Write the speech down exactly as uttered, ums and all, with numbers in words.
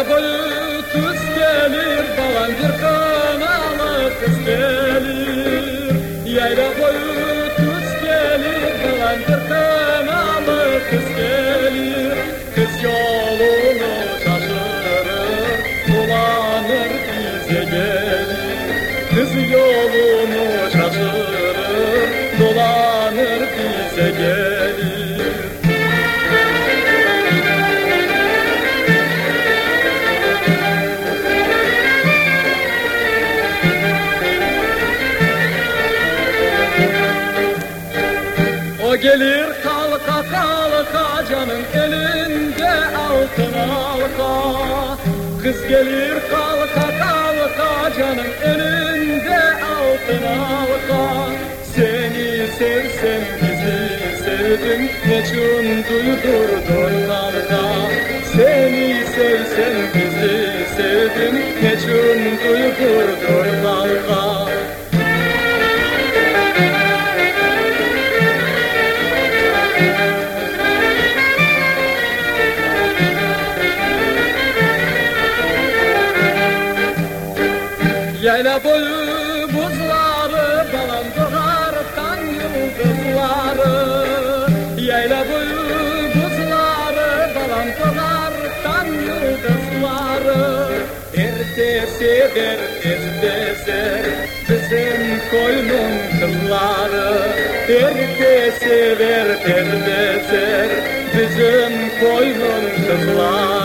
boyu tuz gelir, balan bir kanalı kız gelir. Yayla boyu tuz gelir, balan bir kanalı kız gelir. Kız yolunu şaşırır, dolanır bize gelir. Kız yolunu şaşırır, dolanır bize gelir. O gelir kalka kalka, canın elinde altın halka. Kız gelir kalka kalka, canın elinde altın halka. Seni sevsem bizi sevdim, meçhun duydurdun kalka. Seni sevsem bizi sevdim, meçhun duydurdun kalka. Yayla boyu buzları, balan doğar tan yıldızları. Yayla boyu buzları, balan doğar tan yıldızları. Ertesi der ertesi bizim koynun kızları. Ertesi ver ertesi bizim koynun kızları.